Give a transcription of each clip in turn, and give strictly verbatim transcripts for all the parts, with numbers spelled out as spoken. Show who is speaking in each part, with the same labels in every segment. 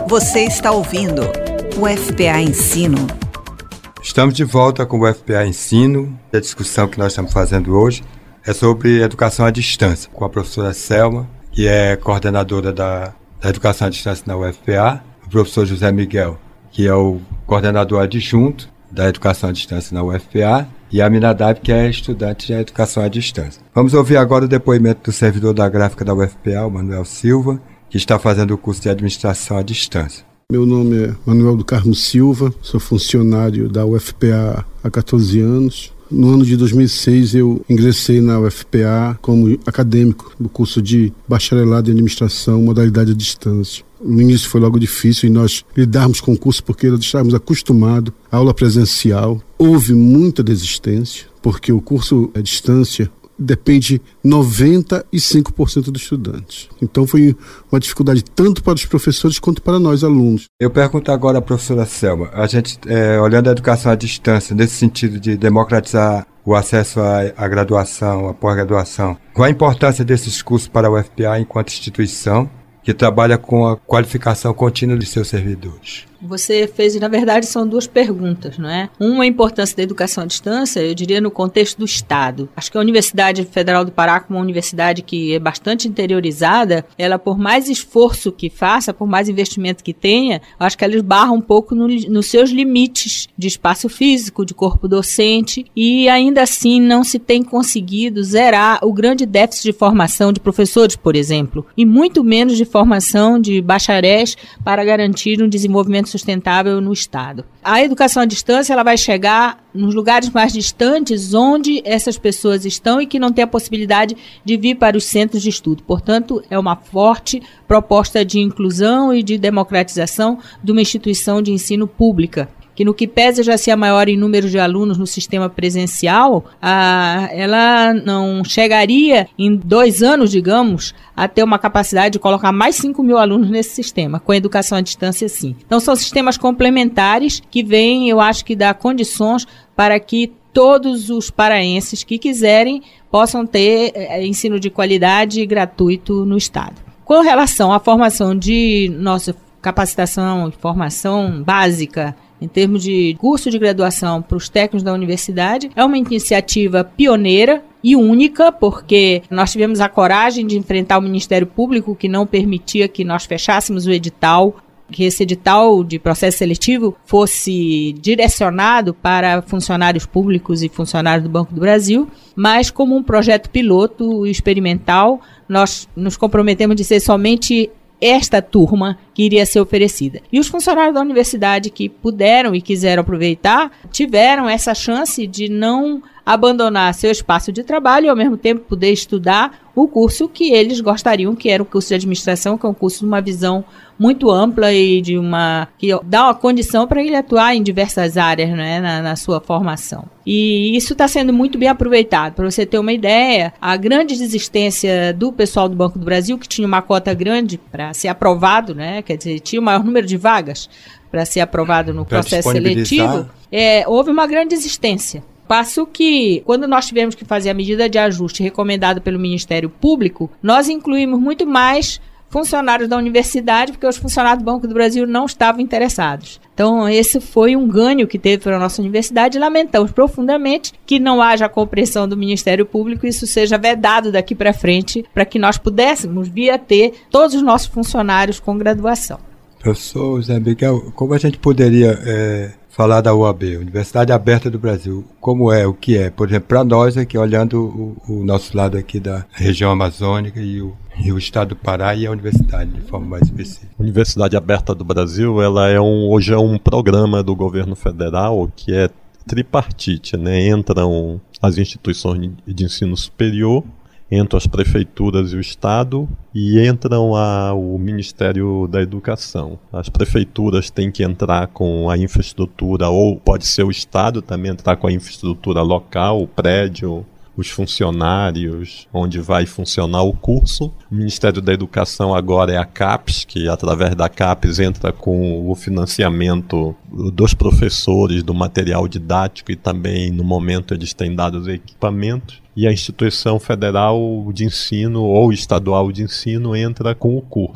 Speaker 1: Você está ouvindo o F P A Ensino.
Speaker 2: Estamos de volta com o F P A Ensino. A discussão que nós estamos fazendo hoje é sobre educação à distância, com a professora Selma, que é coordenadora da, da educação à distância na U F P A, o professor José Miguel, que é o coordenador adjunto da educação à distância na U F P A, e a Aminadab, que é estudante de educação à distância. Vamos ouvir agora o depoimento do servidor da gráfica da U F P A, o Manuel Silva, que está fazendo o curso de administração à distância.
Speaker 3: Meu nome é Manuel do Carmo Silva, sou funcionário da U F P A há catorze anos. No ano de dois mil e seis eu ingressei na U F P A como acadêmico do curso de bacharelado em administração, modalidade à distância. No início foi logo difícil e nós lidarmos com o curso porque nós estávamos acostumados à aula presencial. Houve muita desistência, porque o curso à distância depende noventa e cinco por cento dos estudantes. Então foi uma dificuldade tanto para os professores quanto para nós, alunos.
Speaker 2: Eu pergunto agora à professora Selma, a gente, é, olhando a educação à distância, nesse sentido de democratizar o acesso à, à graduação, à pós-graduação, qual a importância desses cursos para a U F P A enquanto instituição que trabalha com a qualificação contínua de seus servidores?
Speaker 4: Você fez, na verdade, são duas perguntas, não é? Uma, a importância da educação à distância, eu diria no contexto do Estado. Acho que a Universidade Federal do Pará, como uma universidade que é bastante interiorizada, ela, por mais esforço que faça, por mais investimento que tenha, acho que ela esbarra um pouco no, nos seus limites de espaço físico, de corpo docente, e ainda assim não se tem conseguido zerar o grande déficit de formação de professores, por exemplo, e muito menos de formação de bacharéis para garantir um desenvolvimento sustentável no Estado. A educação à distância ela vai chegar nos lugares mais distantes onde essas pessoas estão e que não têm a possibilidade de vir para os centros de estudo. Portanto, é uma forte proposta de inclusão e de democratização de uma instituição de ensino pública, que no que pese já ser a maior em número de alunos no sistema presencial, a, ela não chegaria em dois anos, digamos, a ter uma capacidade de colocar mais cinco mil alunos nesse sistema, com a educação à distância sim. Então são sistemas complementares que vêm, eu acho que dar condições para que todos os paraenses que quiserem possam ter é, ensino de qualidade gratuito no Estado. Com relação à formação de nossa capacitação e formação básica, em termos de curso de graduação para os técnicos da universidade, é uma iniciativa pioneira e única, porque nós tivemos a coragem de enfrentar o Ministério Público, que não permitia que nós fechássemos o edital, que esse edital de processo seletivo fosse direcionado para funcionários públicos e funcionários do Banco do Brasil, mas como um projeto piloto e experimental, nós nos comprometemos de ser somente esta turma que iria ser oferecida. E os funcionários da universidade que puderam e quiseram aproveitar, tiveram essa chance de não abandonar seu espaço de trabalho e ao mesmo tempo poder estudar o curso que eles gostariam, que era o curso de administração, que é um curso de uma visão muito ampla e de uma que dá uma condição para ele atuar em diversas áreas, né, na, na sua formação. E isso está sendo muito bem aproveitado. Para você ter uma ideia, a grande desistência do pessoal do Banco do Brasil, que tinha uma cota grande para ser aprovado, né, quer dizer, tinha o maior número de vagas para ser aprovado no pra processo seletivo, é, houve uma grande desistência. Passo que, quando nós tivemos que fazer a medida de ajuste recomendada pelo Ministério Público, nós incluímos muito mais funcionários da universidade, porque os funcionários do Banco do Brasil não estavam interessados. Então, esse foi um ganho que teve para a nossa universidade e lamentamos profundamente que não haja a compreensão do Ministério Público e isso seja vedado daqui para frente, para que nós pudéssemos vir a ter todos os nossos funcionários com graduação.
Speaker 2: Professor José Miguel, como a gente poderia é, falar da U A B, Universidade Aberta do Brasil, como é, o que é? Por exemplo, para nós aqui, olhando o, o nosso lado aqui da região amazônica e o, e o estado do Pará e a universidade de forma mais específica.
Speaker 5: Universidade Aberta do Brasil, ela é um, hoje é um programa do governo federal que é tripartite, né? Entram as instituições de ensino superior, entram as prefeituras e o Estado e entram a, o Ministério da Educação. As prefeituras têm que entrar com a infraestrutura, ou pode ser o Estado também entrar com a infraestrutura local, o prédio, os funcionários, onde vai funcionar o curso. O Ministério da Educação agora é a CAPES, que através da CAPES entra com o financiamento dos professores, do material didático e também no momento eles têm dado os equipamentos. E a instituição federal de ensino ou estadual de ensino entra com o curso.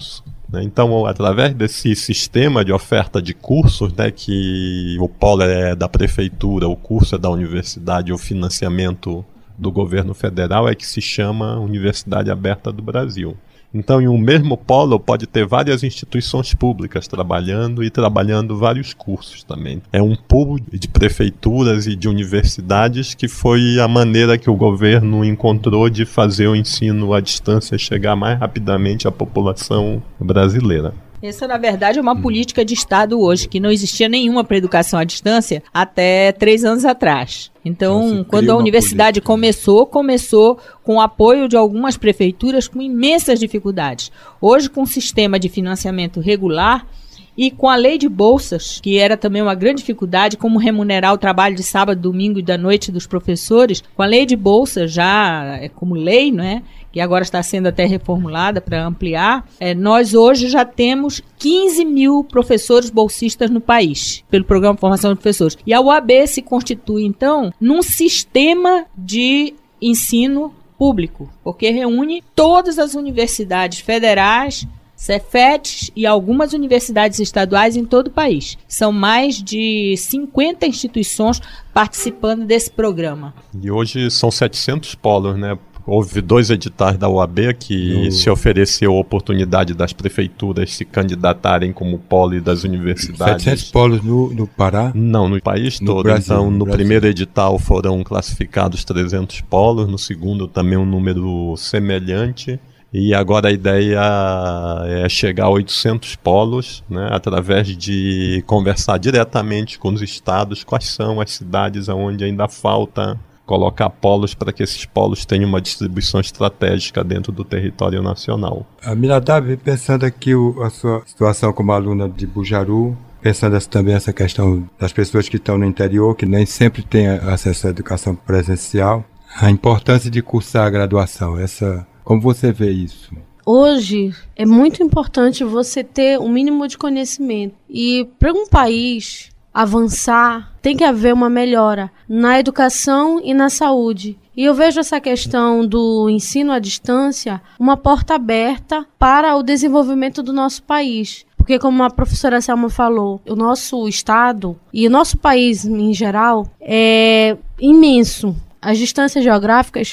Speaker 5: né? Então, através desse sistema de oferta de cursos, né, que o polo é da prefeitura, o curso é da universidade, o financiamento do governo federal, é que se chama Universidade Aberta do Brasil. Então, em um mesmo polo, pode ter várias instituições públicas trabalhando e trabalhando vários cursos também. É um pool de prefeituras e de universidades que foi a maneira que o governo encontrou de fazer o ensino à distância chegar mais rapidamente à população brasileira.
Speaker 4: Essa, na verdade, é uma política de Estado hoje, que não existia nenhuma para educação à distância até três anos atrás. Então, então quando a universidade política. começou, começou com o apoio de algumas prefeituras com imensas dificuldades. Hoje, com um sistema de financiamento regular e com a lei de bolsas, que era também uma grande dificuldade, como remunerar o trabalho de sábado, domingo e da noite dos professores, com a lei de bolsas já é como lei, não é? Que agora está sendo até reformulada para ampliar, é, nós hoje já temos quinze mil professores bolsistas no país, pelo Programa de Formação de Professores. E a U A B se constitui, então, num sistema de ensino público, porque reúne todas as universidades federais, Cefetes e algumas universidades estaduais em todo o país. São mais de cinquenta instituições participando desse programa.
Speaker 5: E hoje são setecentos polos, né? Houve dois editais da U A B que no... se ofereceu a oportunidade das prefeituras se candidatarem como polo e das universidades.
Speaker 2: setecentos polos no, no Pará?
Speaker 5: Não, no país no todo. Brasil, então, no, no primeiro edital foram classificados trezentos polos, no segundo também um número semelhante. E agora a ideia é chegar a oitocentos polos, né, através de conversar diretamente com os estados, quais são as cidades onde ainda falta colocar polos para que esses polos tenham uma distribuição estratégica dentro do território nacional.
Speaker 2: Aminadab, pensando aqui o, a sua situação como aluna de Bujaru, pensando também essa questão das pessoas que estão no interior, que nem sempre têm acesso à educação presencial, a importância de cursar a graduação, essa... Como você vê isso?
Speaker 6: Hoje é muito importante você ter um mínimo de conhecimento. E para um país avançar, tem que haver uma melhora na educação e na saúde. E eu vejo essa questão do ensino à distância uma porta aberta para o desenvolvimento do nosso país. Porque, como a professora Selma falou, o nosso estado e o nosso país em geral é imenso. As distâncias geográficas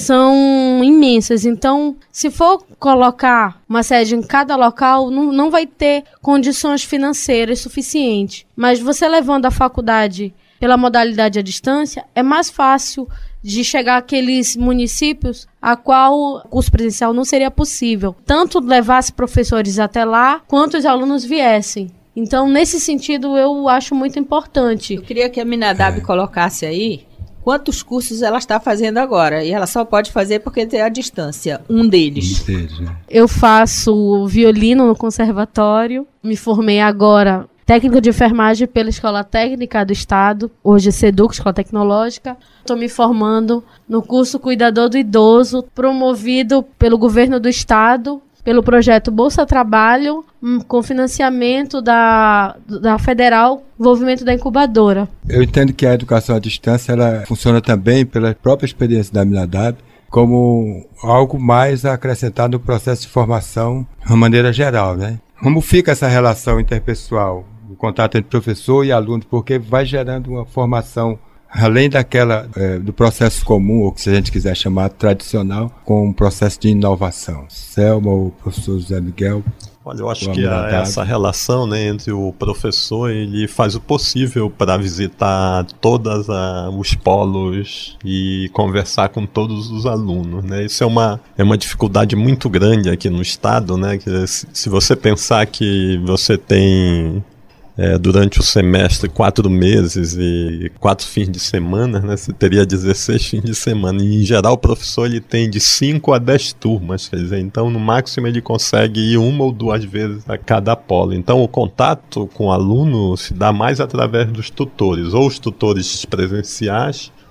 Speaker 6: são imensas, então se for colocar uma sede em cada local, não, não vai ter condições financeiras suficientes. Mas você levando a faculdade pela modalidade à distância, é mais fácil de chegar àqueles municípios a qual o curso presencial não seria possível. Tanto levasse professores até lá, quanto os alunos viessem. Então, nesse sentido, eu acho muito importante.
Speaker 4: Eu queria que a Aminadab é. colocasse aí quantos cursos ela está fazendo agora. E ela só pode fazer porque tem a distância. Um deles.
Speaker 2: Um deles, né?
Speaker 6: Eu faço violino no conservatório. Me formei agora técnico de enfermagem pela Escola Técnica do Estado. Hoje é SEDUC, Escola Tecnológica. Estou me formando no curso Cuidador do Idoso, promovido pelo governo do Estado, pelo projeto Bolsa Trabalho, com financiamento da, da Federal, envolvimento da incubadora.
Speaker 2: Eu entendo que a educação à distância ela funciona também pela própria experiência da Aminadab como algo mais a acrescentar no processo de formação de uma maneira geral, né? Como fica essa relação interpessoal, o contato entre professor e aluno, porque vai gerando uma formação além daquela, é, do processo comum, ou que se a gente quiser chamar tradicional, com um processo de inovação. Selma, o professor José Miguel.
Speaker 5: Olha, eu acho que a, essa relação, né, entre o professor, ele faz o possível para visitar todos os polos e conversar com todos os alunos, né? Isso é uma, é uma dificuldade muito grande aqui no estado, né? Que se, se você pensar que você tem... É, durante o semestre, quatro meses e quatro fins de semana, né, você teria dezesseis fins de semana. E, em geral, o professor ele tem de cinco a dez turmas, quer dizer, então, no máximo, ele consegue ir uma ou duas vezes a cada polo. Então, o contato com o aluno se dá mais através dos tutores, ou os tutores presenciais,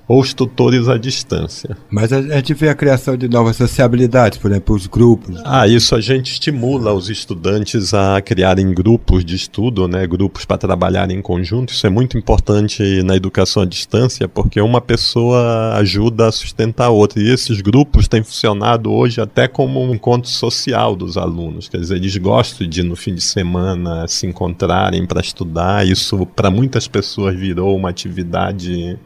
Speaker 5: ou os tutores à distância.
Speaker 2: Mas a gente vê a criação de novas sociabilidades, por exemplo, os grupos.
Speaker 5: Ah, isso a gente estimula os estudantes a criarem grupos de estudo, né, grupos para trabalhar em conjunto. Isso é muito importante na educação à distância, porque uma pessoa ajuda a sustentar a outra. E esses grupos têm funcionado hoje até como um encontro social dos alunos. Quer dizer, eles gostam de, no fim de semana, se encontrarem para estudar. Isso, para muitas pessoas, virou uma atividade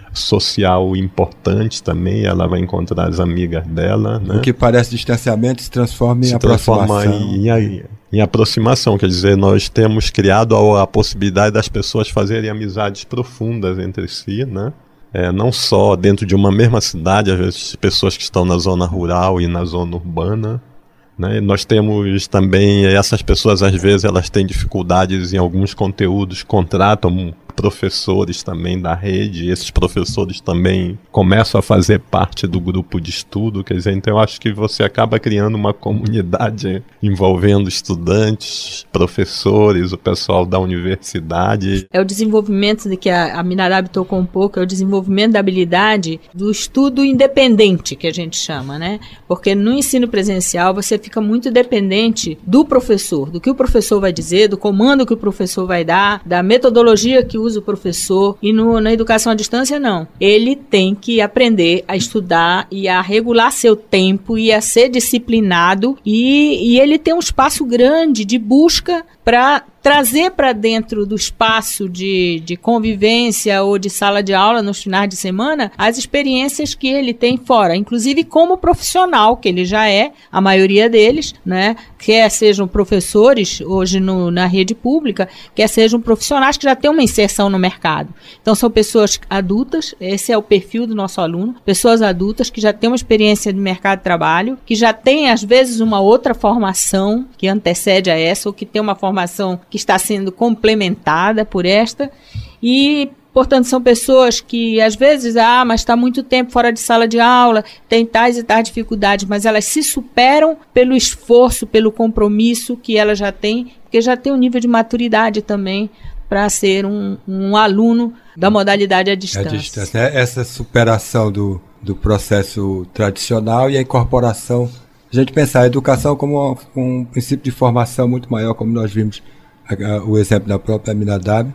Speaker 5: social importante também. Ela vai encontrar as amigas dela, né?
Speaker 2: O que parece distanciamento se transforma em
Speaker 5: se
Speaker 2: aproximação.
Speaker 5: Transforma em, em, em aproximação, quer dizer, nós temos criado a, a possibilidade das pessoas fazerem amizades profundas entre si, né? É, não só dentro de uma mesma cidade, às vezes pessoas que estão na zona rural e na zona urbana, né? Nós temos também, essas pessoas às vezes elas têm dificuldades em alguns conteúdos, contratam professores também da rede, e esses professores também começam a fazer parte do grupo de estudo, quer dizer, então eu acho que você acaba criando uma comunidade envolvendo estudantes, professores, o pessoal da universidade.
Speaker 4: É o desenvolvimento de que a, a Minadab tocou um pouco, é o desenvolvimento da habilidade do estudo independente, que a gente chama, né? Porque no ensino presencial você fica muito dependente do professor, do que o professor vai dizer, do comando que o professor vai dar, da metodologia que usa o professor, e no, na educação à distância não. Ele tem que aprender a estudar e a regular seu tempo e a ser disciplinado, e, e ele tem um espaço grande de busca para trazer para dentro do espaço de, de convivência ou de sala de aula nos finais de semana as experiências que ele tem fora, inclusive como profissional, que ele já é, a maioria deles, né? Quer sejam professores hoje no, na rede pública, quer sejam profissionais que já têm uma inserção no mercado. Então são pessoas adultas, esse é o perfil do nosso aluno, pessoas adultas que já têm uma experiência de mercado de trabalho, que já têm às vezes uma outra formação que antecede a essa, ou que tem uma formação que está sendo complementada por esta, e portanto são pessoas que às vezes, ah, mas está muito tempo fora de sala de aula, tem tais e tais dificuldades, mas elas se superam pelo esforço, pelo compromisso que elas já têm, porque já tem um nível de maturidade também para ser um, um aluno da modalidade à distância.
Speaker 2: À distância. Essa superação do, do processo tradicional e a incorporação, a gente pensar a educação como um, um princípio de formação muito maior, como nós vimos a, a, o exemplo da própria Minadab,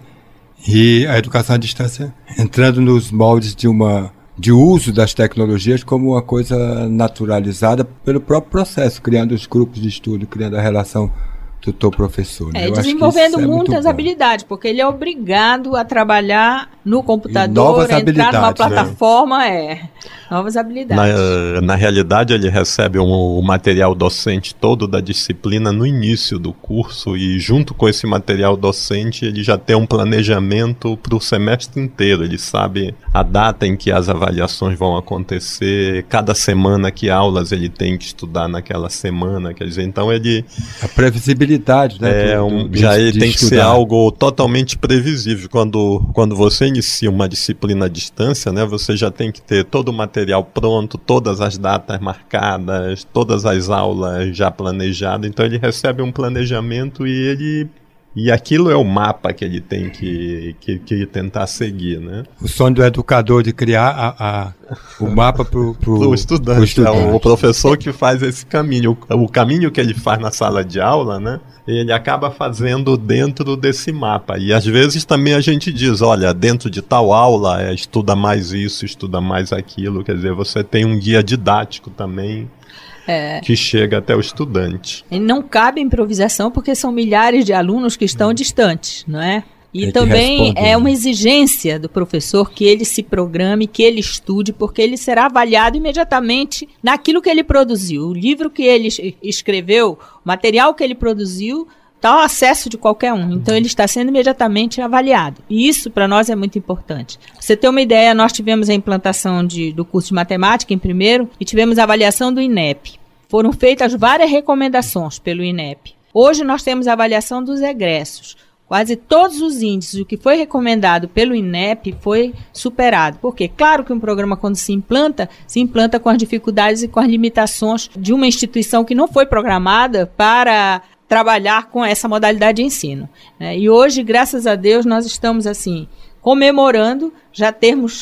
Speaker 2: e a educação à distância entrando nos moldes de, uma, de uso das tecnologias como uma coisa naturalizada pelo próprio processo, criando os grupos de estudo, criando a relação tutor-professor. Né?
Speaker 4: É, desenvolvendo é muitas habilidades, porque ele é obrigado a trabalhar no computador, entrar numa plataforma, né? é, novas habilidades.
Speaker 5: Na, na realidade, ele recebe um, o material docente todo da disciplina no início do curso, e junto com esse material docente, ele já tem um planejamento para o semestre inteiro. Ele sabe a data em que as avaliações vão acontecer, cada semana que aulas ele tem que estudar naquela semana, quer dizer, então ele...
Speaker 2: A previsibilidade, né?
Speaker 5: É um, do, já ele tem estudar. Que ser algo totalmente previsível. Quando, quando você inicia uma disciplina à distância, né, você já tem que ter todo o material pronto, todas as datas marcadas, todas as aulas já planejadas. Então ele recebe um planejamento e ele... E aquilo é o mapa que ele tem que, que, que tentar seguir, né?
Speaker 2: O sonho do educador de criar a, a, o mapa para o
Speaker 5: estudante. estudante. É o professor que faz esse caminho. O, o caminho que ele faz na sala de aula, né? Ele acaba fazendo dentro desse mapa. E às vezes também a gente diz, olha, dentro de tal aula, é, estuda mais isso, estuda mais aquilo. Quer dizer, você tem um guia didático também. É. Que chega até o estudante.
Speaker 4: E não cabe improvisação porque são milhares de alunos que estão hum. distantes, não é? E é também é uma exigência do professor que ele se programe, que ele estude, porque ele será avaliado imediatamente naquilo que ele produziu. O livro que ele escreveu, o material que ele produziu, está ao acesso de qualquer um. Então ele está sendo imediatamente avaliado. E isso para nós é muito importante. Pra você ter uma ideia, nós tivemos a implantação de, do curso de matemática em primeiro e tivemos a avaliação do I N E P. Foram feitas várias recomendações pelo I N E P. Hoje nós temos a avaliação dos egressos. Quase todos os índices, o que foi recomendado pelo I N E P foi superado. Porque, claro que um programa, quando se implanta, se implanta com as dificuldades e com as limitações de uma instituição que não foi programada para trabalhar com essa modalidade de ensino. Né? E hoje, graças a Deus, nós estamos assim comemorando já termos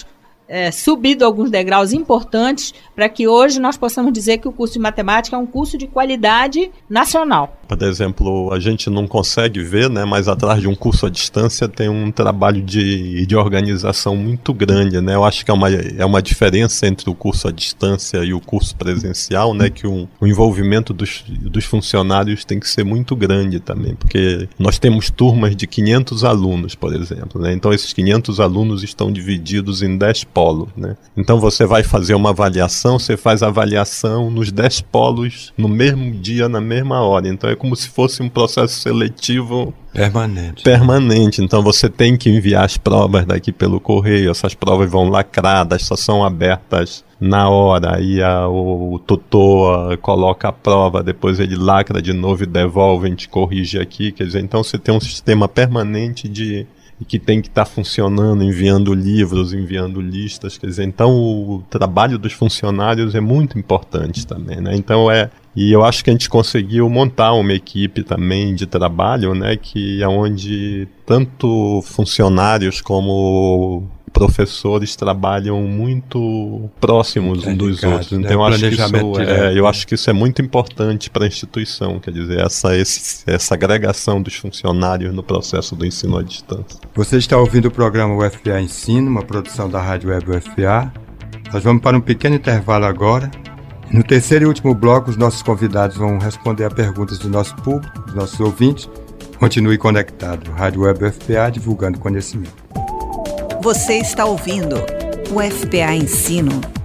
Speaker 4: é, subido alguns degraus importantes para que hoje nós possamos dizer que o curso de matemática é um curso de qualidade nacional.
Speaker 5: Por exemplo, a gente não consegue ver, né, mas atrás de um curso à distância tem um trabalho de, de organização muito grande, né? Eu acho que é uma, é uma diferença entre o curso à distância e o curso presencial, né? Que um, o envolvimento dos, dos funcionários tem que ser muito grande também, porque nós temos turmas de quinhentos alunos, por exemplo, né? Então esses quinhentos alunos estão divididos em dez polos, né? Então você vai fazer uma avaliação, você faz a avaliação nos dez polos no mesmo dia, na mesma hora. Então é como se fosse um processo seletivo
Speaker 2: permanente.
Speaker 5: permanente. Então você tem que enviar as provas daqui pelo correio, essas provas vão lacradas, só são abertas na hora, aí a, o, o tutor a, coloca a prova, depois ele lacra de novo e devolve, a gente corrige aqui, quer dizer, então você tem um sistema permanente de que tem que estar tá funcionando, enviando livros, enviando listas, quer dizer, então o trabalho dos funcionários é muito importante também, né? Então é, e eu acho que a gente conseguiu montar uma equipe também de trabalho, né, que é onde tanto funcionários como professores trabalham muito próximos uns dos outros. Então, né? eu, acho que isso é, eu acho que isso é muito importante para a instituição, quer dizer, essa, esse, essa agregação dos funcionários no processo do ensino à distância.
Speaker 2: Você está ouvindo o programa U F P A Ensino, uma produção da Rádio Web U F P A. Nós vamos para um pequeno intervalo agora. No terceiro e último bloco, os nossos convidados vão responder a perguntas do nosso público, dos nossos ouvintes. Continue conectado. Rádio Web U F P A, divulgando conhecimento.
Speaker 1: Você está ouvindo o U F P A Ensino.